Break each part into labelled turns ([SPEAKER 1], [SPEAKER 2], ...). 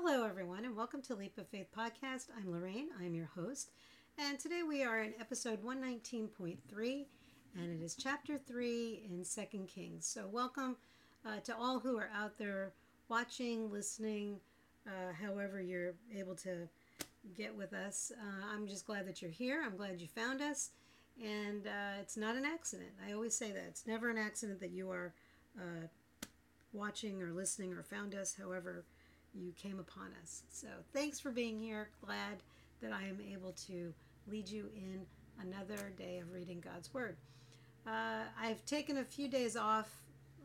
[SPEAKER 1] Hello, everyone, and welcome to Leap of Faith Podcast. I'm Lorraine, I'm your host, and today we are in episode 119.3, and it is chapter 3 in Second Kings. So, welcome to all who are out there watching, listening, however you're able to get with us. I'm just glad that you're here. I'm glad you found us, and it's not an accident. I always say that. It's never an accident that you are watching or listening or found us, however you came upon us. So thanks for being here. Glad that I am able to lead you in another day of reading God's Word. I've taken a few days off.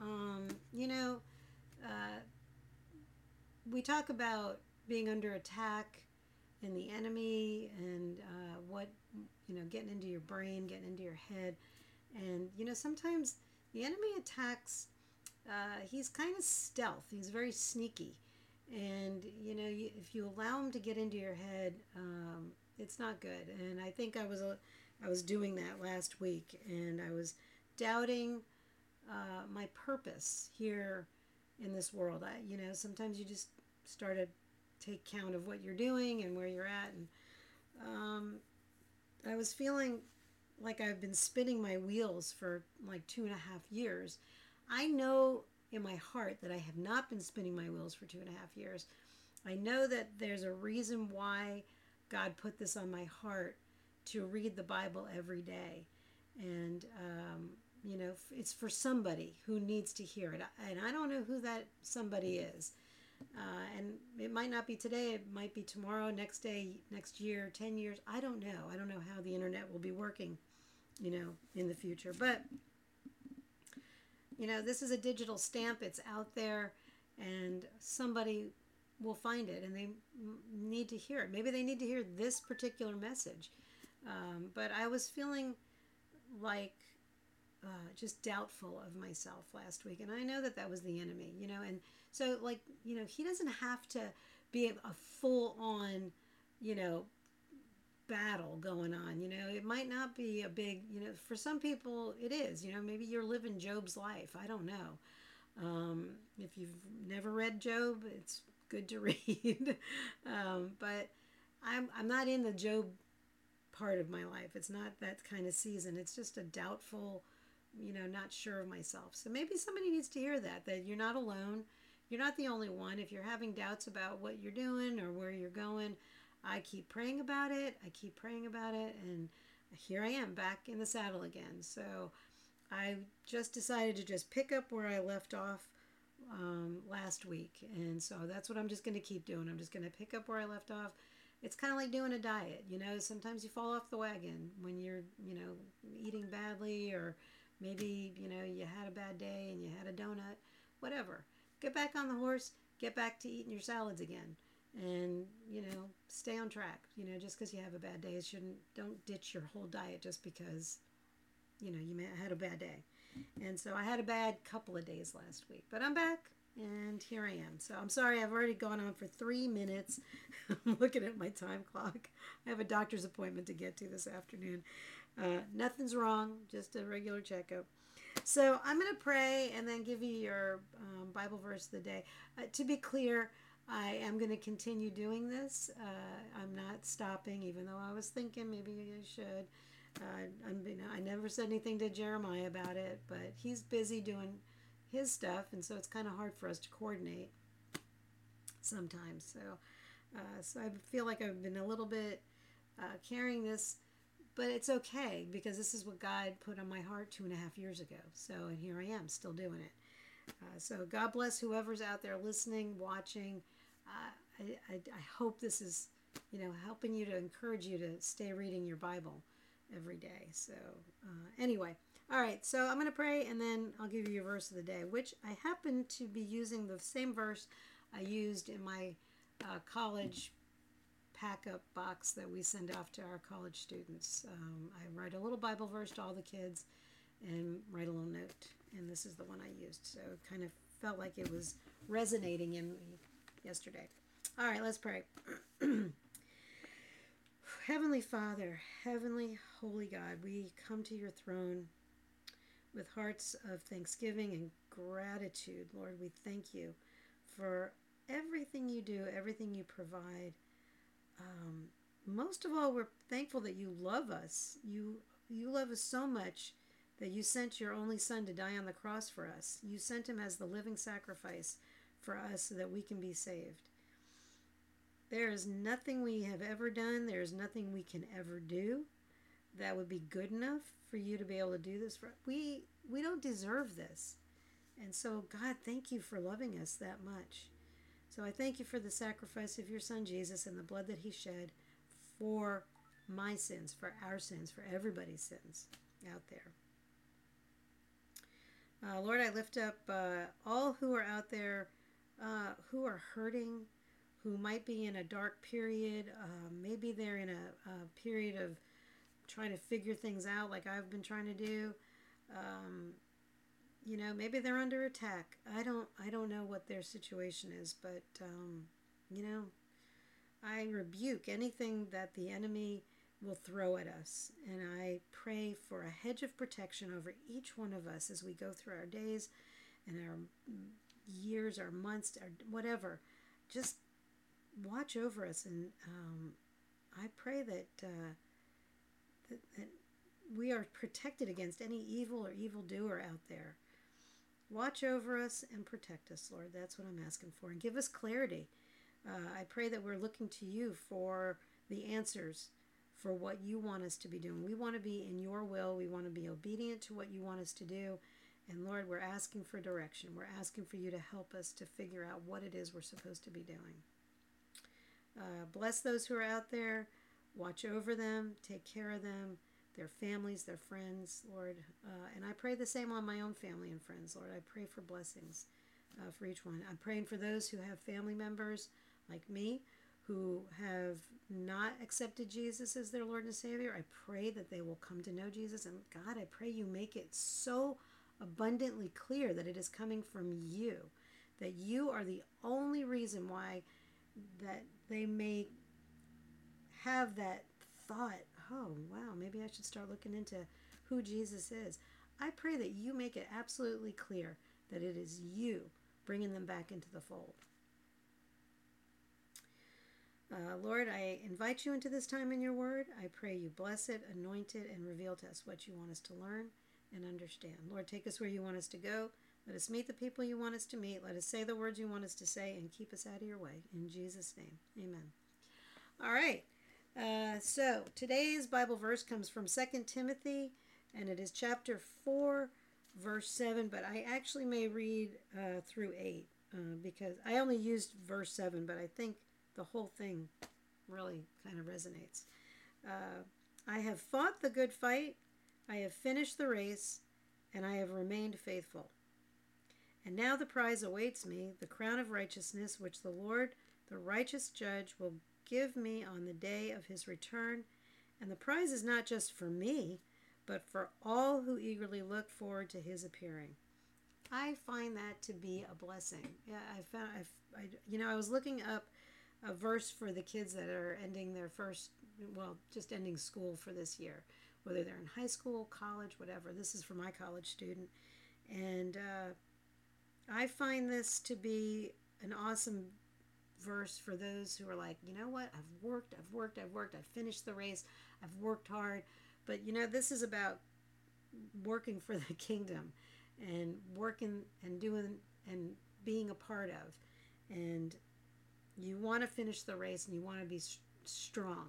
[SPEAKER 1] We talk about being under attack and the enemy and getting into your brain, getting into your head. And, sometimes the enemy attacks, he's kind of stealth. He's very sneaky. And if you allow him to get into your head, it's not good. And I think I was doing that last week, and I was doubting my purpose here in this world. Sometimes you just start to take count of what you're doing and where you're at, and I was feeling like I've been spinning my wheels for like 2.5 years. I know in my heart that I have not been spinning my wheels for 2.5 years. I know that there's a reason why God put this on my heart to read the Bible every day. And, it's for somebody who needs to hear it. And I don't know who that somebody is. And it might not be today, it might be tomorrow, next day, next year, 10 years. I don't know. I don't know how the internet will be working, in the future. But this is a digital stamp. It's out there, and somebody will find it, and they need to hear it. Maybe they need to hear this particular message. But I was feeling like just doubtful of myself last week, and I know that was the enemy, and so he doesn't have to be a full-on, battle going on. It might not be a big, for some people it is. Maybe you're living Job's life. I don't know. If you've never read Job, it's good to read. But I'm not in the Job part of my life. It's not that kind of season. It's just a doubtful, not sure of myself. So maybe somebody needs to hear that you're not alone. You're not the only one. If you're having doubts about what you're doing or where you're going, I keep praying about it. And here I am back in the saddle again. So I just decided to just pick up where I left off last week. And so that's what I'm just going to keep doing. I'm just going to pick up where I left off. It's kind of like doing a diet. Sometimes you fall off the wagon when you're, eating badly, or maybe, you had a bad day and you had a donut, whatever. Get back on the horse, get back to eating your salads again. And stay on track. Just because you have a bad day, don't ditch your whole diet just because you had a bad day. And so I had a bad couple of days last week, but I'm back and here I am. So I'm sorry, I've already gone on for 3 minutes. I'm looking at my time clock. I have a doctor's appointment to get to this afternoon. Nothing's wrong, just a regular checkup. So I'm going to pray and then give you your Bible verse of the day. To be clear, I am going to continue doing this. I'm not stopping, even though I was thinking maybe I should. I never said anything to Jeremiah about it, but he's busy doing his stuff, and so it's kind of hard for us to coordinate sometimes. So I feel like I've been a little bit carrying this, but it's okay because this is what God put on my heart 2.5 years ago. So, and here I am still doing it. So God bless whoever's out there listening, watching. I hope this is, helping you to encourage you to stay reading your Bible every day. So anyway, all right. So I'm going to pray and then I'll give you your verse of the day, which I happen to be using the same verse I used in my college pack-up box that we send off to our college students. I write a little Bible verse to all the kids and write a little note, and this is the one I used. So it kind of felt like it was resonating in me yesterday. All right, let's pray. Heavenly Father, Heavenly Holy God, we come to your throne with hearts of thanksgiving and gratitude. Lord, we thank you for everything everything you do, everything you provide. Most of all, we're thankful that you love us. You love us so much that you sent your only son to die on the cross for us. You sent him as the living sacrifice for us so that we can be saved. There is nothing we have ever done, there is nothing we can ever do that would be good enough for you to be able to do this for us. We don't deserve this. And so, God, thank you for loving us that much. So I thank you for the sacrifice of your son Jesus and the blood that he shed for my sins, for our sins, for everybody's sins out there. Lord, I lift up all who are out there who are hurting, who might be in a dark period. Maybe they're in a period of trying to figure things out like I've been trying to do. Maybe they're under attack. I don't know what their situation is, but I rebuke anything that the enemy will throw at us, and I pray for a hedge of protection over each one of us as we go through our days and our years, our months, our whatever. Just watch over us, and I pray that we are protected against any evil or evildoer out there. Watch over us and protect us, Lord. That's what I'm asking for. And give us clarity. I pray that we're looking to you for the answers for what you want us to be doing. We want to be in your will. We want to be obedient to what you want us to do. And Lord, we're asking for direction. We're asking for you to help us to figure out what it is we're supposed to be doing. Bless those who are out there. Watch over them. Take care of them, their families, their friends, Lord. And I pray the same on my own family and friends, Lord. I pray for blessings for each one. I'm praying for those who have family members like me who have not accepted Jesus as their Lord and Savior. I pray that they will come to know Jesus. And God, I pray you make it so abundantly clear that it is coming from you, that you are the only reason why that they may have that thought, oh, wow, maybe I should start looking into who Jesus is. I pray that you make it absolutely clear that it is you bringing them back into the fold. Lord, I invite you into this time in your word. I pray you bless it, anoint it, and reveal to us what you want us to learn and understand. Lord, take us where you want us to go. Let us meet the people you want us to meet. Let us say the words you want us to say, and keep us out of your way. In Jesus' name, amen. All right. So today's Bible verse comes from 2 Timothy, and it is chapter 4, verse 7, but I actually may read through 8 because I only used verse 7, but I think the whole thing really kind of resonates. I have fought the good fight, I have finished the race, and I have remained faithful. And now the prize awaits me, the crown of righteousness, which the Lord, the righteous judge, will give me on the day of his return. And the prize is not just for me, but for all who eagerly look forward to his appearing. I find that to be a blessing. Yeah, I was looking up a verse for the kids that are ending their just ending school for this year, whether they're in high school, college, whatever. This is for my college student. And I find this to be an awesome verse for those who are like, you know what, I've finished the race, I've worked hard, but this is about working for the kingdom and working and doing and being a part of, and you want to finish the race and you want to be strong.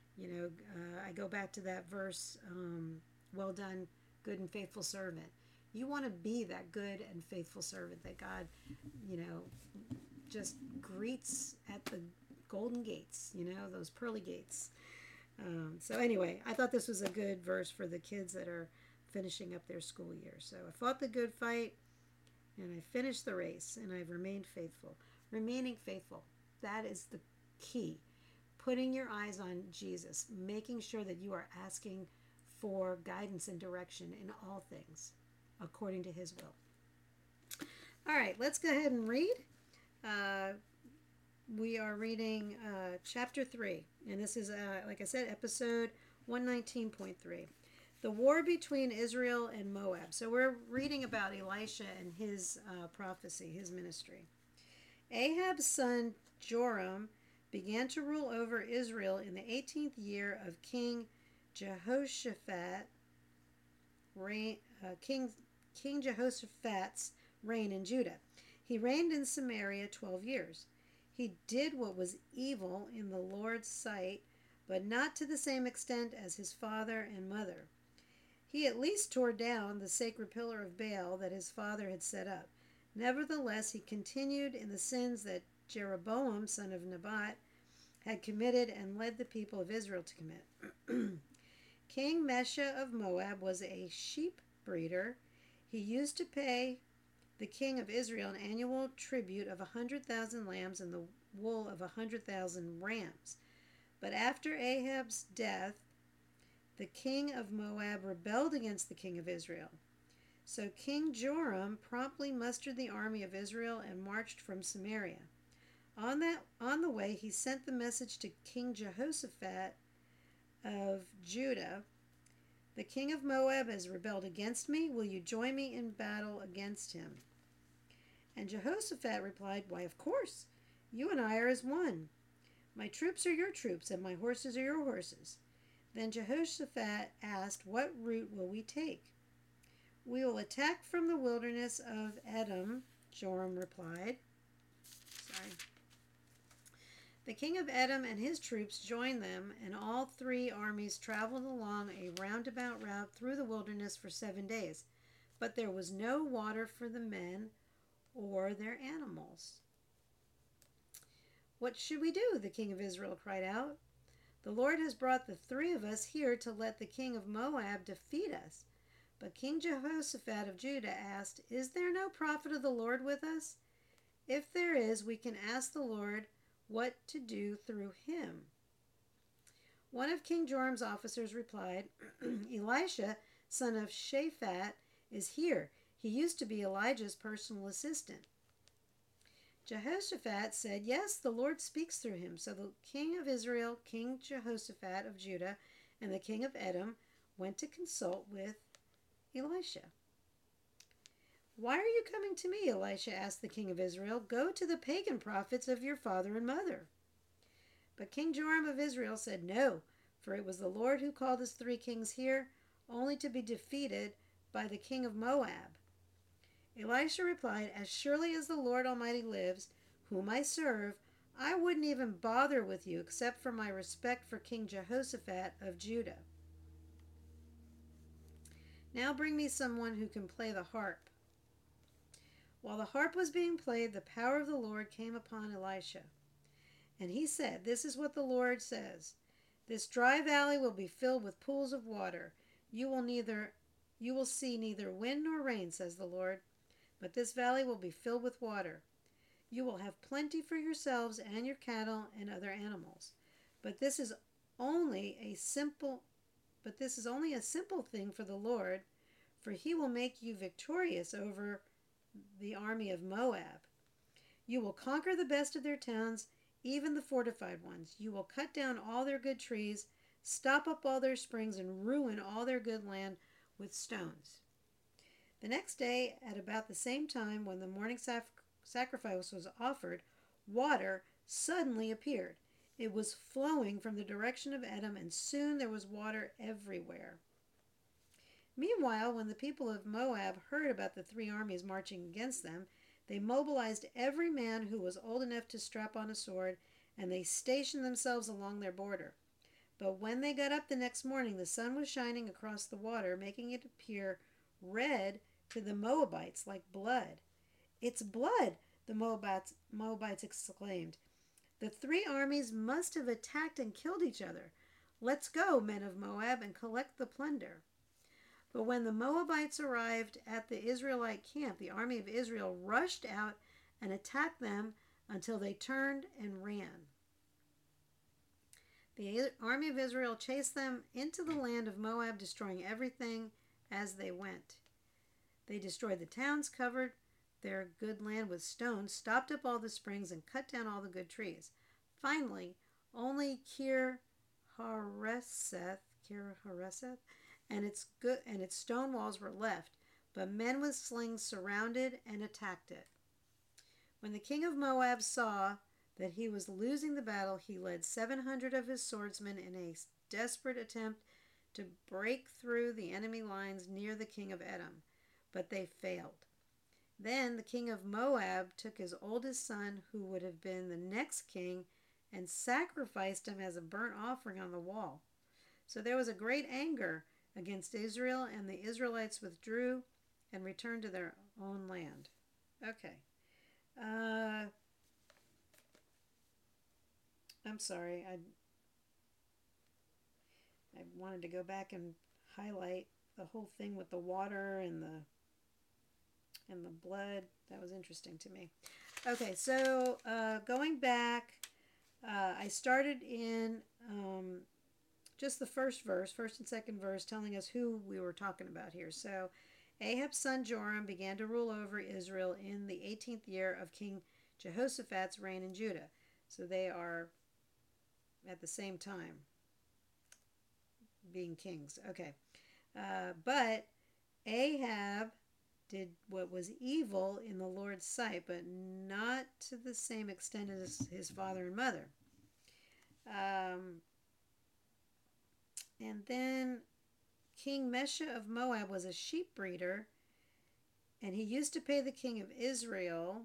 [SPEAKER 1] I go back to that verse, well done, good and faithful servant. You want to be that good and faithful servant that God, just greets at the golden gates, those pearly gates. So anyway, I thought this was a good verse for the kids that are finishing up their school year. So I fought the good fight, and I finished the race, and I've remained faithful. Remaining faithful, that is the key. Putting your eyes on Jesus, making sure that you are asking for guidance and direction in all things, according to his will. All right, let's go ahead and read. We are reading chapter 3, and this is, like I said, episode 119.3. The war between Israel and Moab. So we're reading about Elisha and his prophecy, his ministry. Ahab's son Joram began to rule over Israel in the 18th year of King Jehoshaphat, reign, King Jehoshaphat's reign in Judah. He reigned in Samaria 12 years. He did what was evil in the Lord's sight, but not to the same extent as his father and mother. He at least tore down the sacred pillar of Baal that his father had set up. Nevertheless, he continued in the sins that Jeroboam, son of Nebat, had committed and led the people of Israel to commit. King Mesha of Moab was a sheep breeder. He used to pay the king of Israel an annual tribute of 100,000 lambs and the wool of 100,000 rams. But after Ahab's death, the king of Moab rebelled against the king of Israel. So King Joram promptly mustered the army of Israel and marched from Samaria. On the way, he sent the message to King Jehoshaphat of Judah, "The king of Moab has rebelled against me. Will you join me in battle against him?" And Jehoshaphat replied, "Why, of course. You and I are as one. My troops are your troops, and my horses are your horses." Then Jehoshaphat asked, "What route will we take?" "We will attack from the wilderness of Edom," Joram replied. The king of Edom and his troops joined them, and all three armies traveled along a roundabout route through the wilderness for 7 days. But there was no water for the men or their animals. "What should we do?" the king of Israel cried out. "The Lord has brought the three of us here to let the king of Moab defeat us." But King Jehoshaphat of Judah asked, "Is there no prophet of the Lord with us? If there is, we can ask the Lord what to do through him." One of King Joram's officers replied, "Elisha, son of Shaphat, is here. He used to be Elijah's personal assistant." Jehoshaphat said, "Yes, the Lord speaks through him." So the king of Israel, King Jehoshaphat of Judah, and the king of Edom went to consult with Elisha. "Why are you coming to me?" Elisha asked the king of Israel. "Go to the pagan prophets of your father and mother." But King Joram of Israel said, "No, for it was the Lord who called us three kings here, only to be defeated by the king of Moab." Elisha replied, "As surely as the Lord Almighty lives, whom I serve, I wouldn't even bother with you except for my respect for King Jehoshaphat of Judah. Now bring me someone who can play the harp." While the harp was being played, the power of the Lord came upon Elisha. And he said, "This is what the Lord says. This dry valley will be filled with pools of water. You will see neither wind nor rain, says the Lord, but this valley will be filled with water. You will have plenty for yourselves and your cattle and other animals. But this is only a simple thing for the Lord, for he will make you victorious over the army of Moab. You will conquer the best of their towns, even the fortified ones. You will cut down all their good trees, stop up all their springs, and ruin all their good land with stones." The next day, at about the same time when the morning sacrifice was offered, water suddenly appeared. It was flowing from the direction of Edom, and soon there was water everywhere. Meanwhile, when the people of Moab heard about the three armies marching against them, they mobilized every man who was old enough to strap on a sword, and they stationed themselves along their border. But when they got up the next morning, the sun was shining across the water, making it appear red to the Moabites like blood. "It's blood!" the Moabites exclaimed. "The three armies must have attacked and killed each other. Let's go, men of Moab, and collect the plunder." But when the Moabites arrived at the Israelite camp, the army of Israel rushed out and attacked them until they turned and ran. The army of Israel chased them into the land of Moab, destroying everything as they went. They destroyed the towns, covered their good land with stones, stopped up all the springs, and cut down all the good trees. Finally, only Kir Hareseth and its stone walls were left, but men with slings surrounded and attacked it. When the king of Moab saw that he was losing the battle, he led 700 of his swordsmen in a desperate attempt to break through the enemy lines near the king of Edom, but they failed. Then the king of Moab took his oldest son, who would have been the next king, and sacrificed him as a burnt offering on the wall. So there was a great anger against Israel, and the Israelites withdrew and returned to their own land. Okay. I'm sorry. I wanted to go back and highlight the whole thing with the water and the blood. That was interesting to me. Okay, so going back, I started in just the first and second verse, telling us who we were talking about here. So Ahab's son Joram began to rule over Israel in the 18th year of King Jehoshaphat's reign in Judah. So they are at the same time being kings. Okay. But Ahab did what was evil in the Lord's sight, but not to the same extent as his father and mother. And then King Mesha of Moab was a sheep breeder, and he used to pay the king of Israel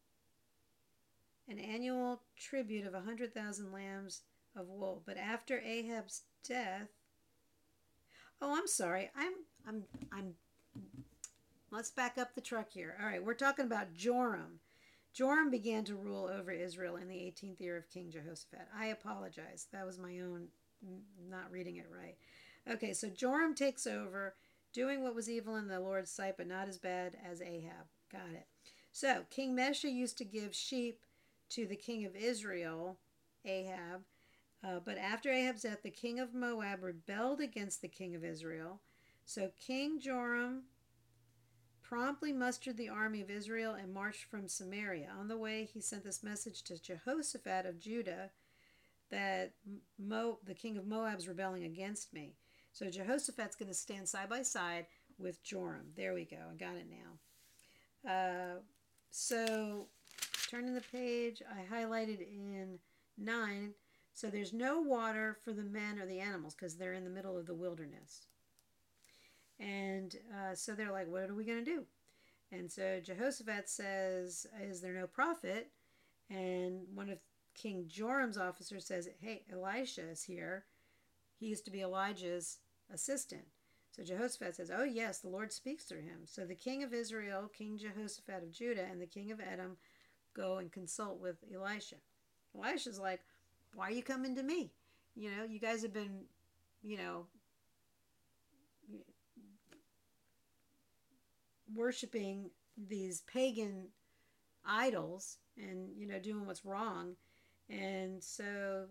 [SPEAKER 1] an annual tribute of 100,000 lambs of wool. But after Ahab's death, I'm sorry. I'm. Let's back up the truck here. All right, we're talking about Joram. Joram began to rule over Israel in the 18th year of King Jehoshaphat. I apologize. That was my own not reading it right. Okay, so Joram takes over, doing what was evil in the Lord's sight, but not as bad as Ahab. Got it. So King Mesha used to give sheep to the king of Israel, Ahab, but after Ahab's death, the king of Moab rebelled against the king of Israel. So King Joram promptly mustered the army of Israel and marched from Samaria. On the way, he sent this message to Jehoshaphat of Judah that the king of Moab's rebelling against me. So Jehoshaphat's going to stand side by side with Joram. There we go. I got it now. So turning the page, I highlighted in 9. So there's no water for the men or the animals because they're in the middle of the wilderness. And so they're like, what are we going to do? And so Jehoshaphat says, is there no prophet? And one of King Joram's officers says, hey, Elisha is here. He used to be Elijah's assistant. So Jehoshaphat says, oh yes, the Lord speaks through him. So the king of Israel, King Jehoshaphat of Judah, and the king of Edom go and consult with Elisha. Elisha's like, why are you coming to me? You guys have been, worshiping these pagan idols and, doing what's wrong. And so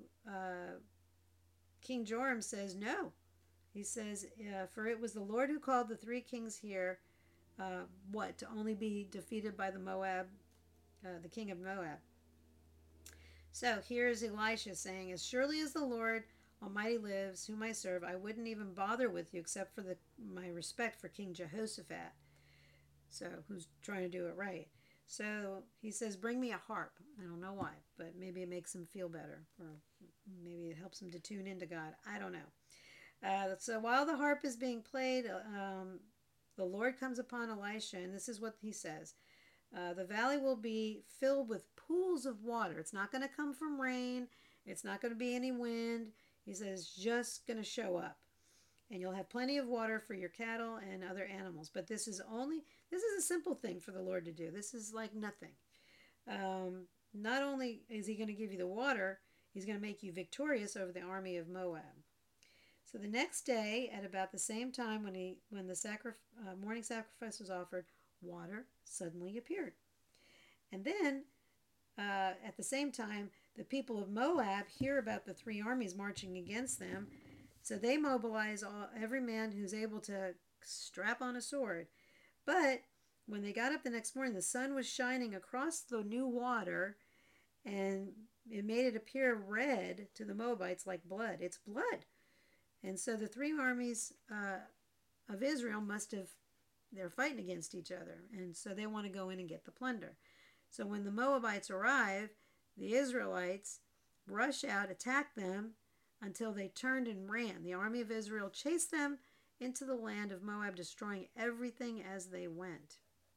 [SPEAKER 1] King Joram says, no. He says, for it was the Lord who called the 3 kings here, to only be defeated by the king of Moab. So here's Elisha saying, as surely as the Lord Almighty lives, whom I serve, I wouldn't even bother with you except for my respect for King Jehoshaphat, so who's trying to do it right. So he says, bring me a harp. I don't know why, but maybe it makes him feel better, or maybe it helps him to tune into God. I don't know. So while the harp is being played, the Lord comes upon Elisha, and this is what he says. The valley will be filled with pools of water. It's not going to come from rain. It's not going to be any wind. He says, just going to show up. And you'll have plenty of water for your cattle and other animals. But this is a simple thing for the Lord to do. This is like nothing. Not only is he going to give you the water, he's going to make you victorious over the army of Moab. So the next day, at about the same time when the morning sacrifice was offered, water suddenly appeared. And then, at the same time, the people of Moab hear about the 3 armies marching against them. So they mobilize every man who's able to strap on a sword. But when they got up the next morning, the sun was shining across the new water, and it made it appear red to the Moabites like blood. It's blood. And so the 3 armies of Israel they're fighting against each other. And so they want to go in and get the plunder. So when the Moabites arrive, The Israelites rush out, attack them until they turned and ran. The army of Israel chased them into the land of Moab, destroying everything as they went.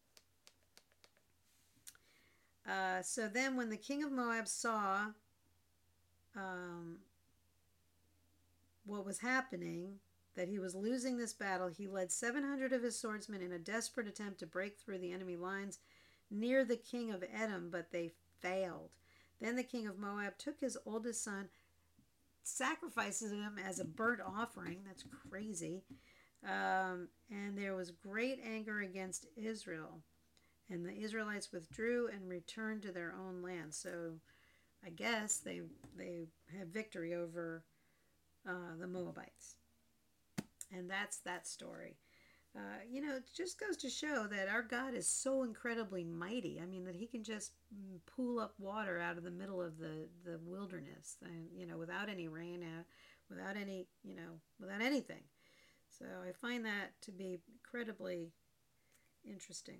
[SPEAKER 1] So then, when the king of Moab saw um, what was happening, that he was losing this battle, he led 700 of his swordsmen in a desperate attempt to break through the enemy lines near the king of Edom, but they failed. Then the king of Moab took his oldest son, sacrifices him as a burnt offering. That's crazy. And there was great anger against Israel. And the Israelites withdrew and returned to their own land. So I guess they have victory over the Moabites. And that's that story. It just goes to show that our God is so incredibly mighty. I mean, that he can just pool up water out of the middle of the wilderness, and, without any rain, without any, without anything. So I find that to be incredibly interesting.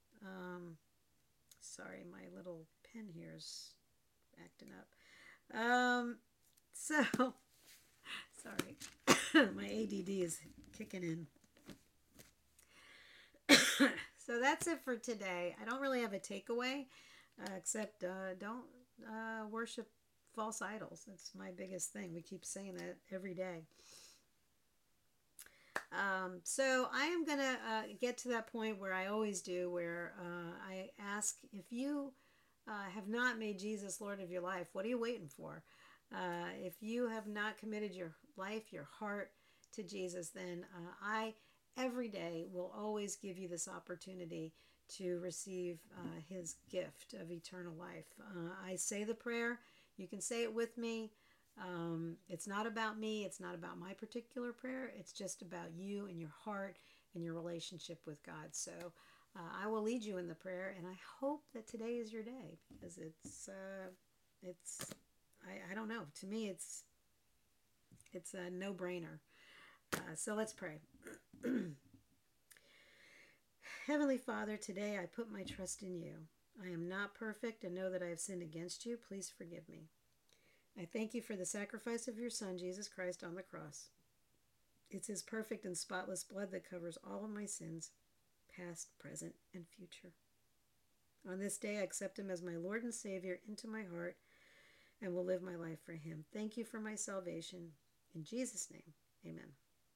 [SPEAKER 1] Sorry, my little pen here is acting up. So, sorry, my ADD is kicking in. So that's it for today. I don't really have a takeaway, except don't worship false idols. That's my biggest thing. We keep saying that every day. So I am going to get to that point where I always do, where I ask, if you have not made Jesus Lord of your life, what are you waiting for? If you have not committed your life, your heart to Jesus, then I every day will always give you this opportunity to receive his gift of eternal life. I say the prayer. You can say it with me. It's not about me. It's not about my particular prayer. It's just about you and your heart and your relationship with God. So I will lead you in the prayer, and I hope that today is your day, because I don't know. To me, it's a no-brainer. So let's pray. Heavenly Father, today I put my trust in you. I am not perfect and know that I have sinned against you. Please forgive me. I thank you for the sacrifice of your Son, Jesus Christ, on the cross. It's his perfect and spotless blood that covers all of my sins, past, present, and future. On this day, I accept him as my Lord and Savior into my heart and will live my life for him. Thank you for my salvation. In Jesus' name, amen.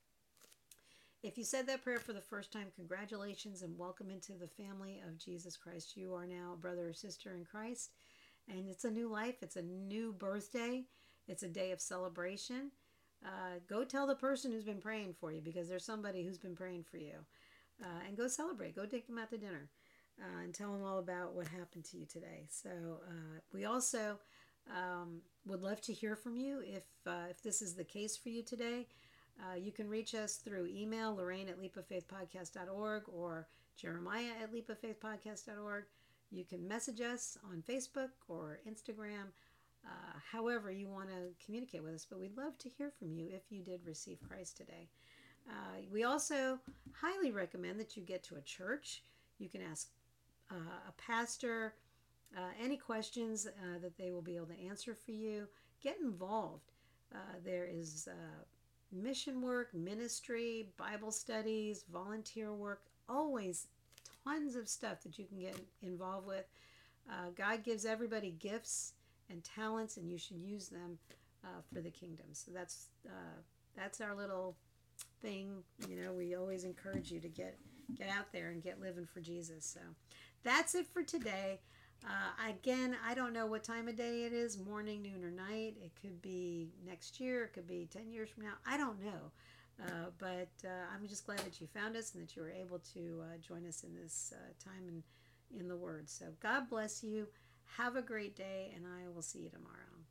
[SPEAKER 1] If you said that prayer for the first time, congratulations and welcome into the family of Jesus Christ. You are now a brother or sister in Christ, and it's a new life. It's a new birthday. It's a day of celebration. Go tell the person who's been praying for you, because there's somebody who's been praying for you. And go celebrate. Go take them out to dinner and tell them all about what happened to you today. So we also would love to hear from you if this is the case for you today. You can reach us through email, Lorraine@leapoffaithpodcast.org, or Jeremiah@leapoffaithpodcast.org. You can message us on Facebook or Instagram, however you want to communicate with us. But we'd love to hear from you if you did receive Christ today. We also highly recommend that you get to a church. You can ask a pastor any questions that they will be able to answer for you. Get involved. There is mission work, ministry, Bible studies, volunteer work, always tons of stuff that you can get involved with. God gives everybody gifts and talents, and you should use them for the kingdom. So that's our little thing. We always encourage you to get out there and get living for Jesus. So that's it for today. Again, I don't know what time of day it is, morning, noon, or night. It could be next year. It could be 10 years from now. I don't know. But I'm just glad that you found us and that you were able to join us in this time in the Word. So God bless you. Have a great day, and I will see you tomorrow.